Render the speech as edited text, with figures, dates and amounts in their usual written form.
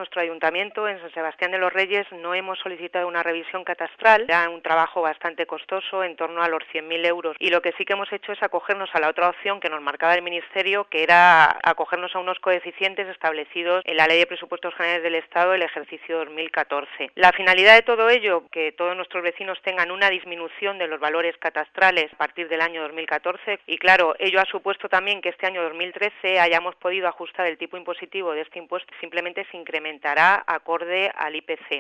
nuestro ayuntamiento, en San Sebastián de los Reyes, no hemos solicitado una revisión catastral. Era un trabajo bastante costoso, en torno a los 100.000 euros. Y lo que sí que hemos hecho es acogernos a la otra opción que nos marcaba el Ministerio, que era acogernos a unos coeficientes establecidos en la Ley de Presupuestos Generales del Estado del ejercicio 2014. La finalidad de todo ello, que todos nuestros vecinos tengan una disminución de los valores catastrales a partir del año 2014. Y claro, ello ha supuesto también que este año 2013 hayamos podido ajustar el tipo impositivo de este impuesto, simplemente se incrementará acorde al IPC.